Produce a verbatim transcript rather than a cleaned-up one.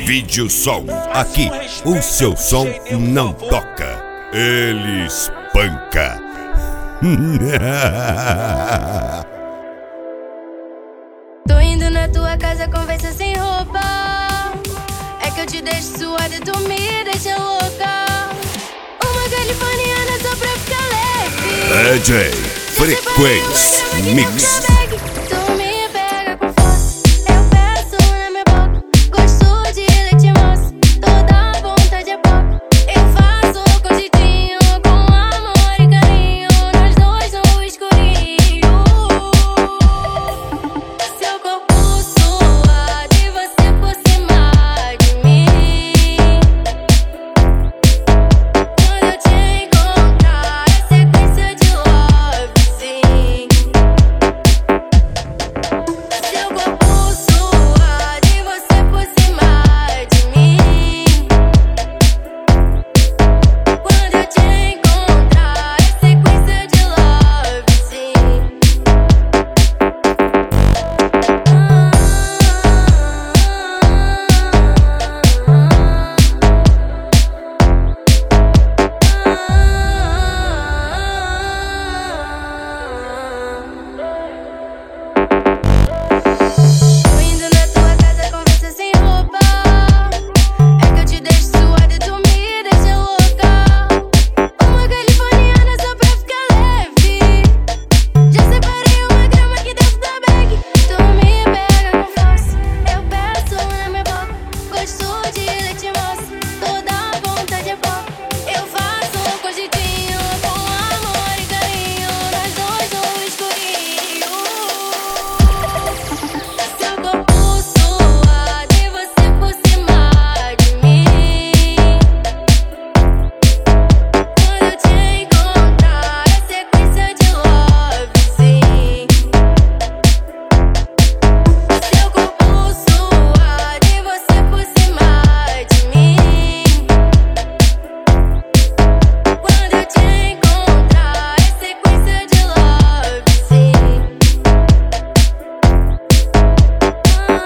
Vídeo Som. Aqui o seu som não toca, ele espanca. Tô indo na tua casa, conversa sem roupa. É que eu te deixo suada, tu me deixa louca. Uma californiana só pra ficar leve. D J Frequência Mix.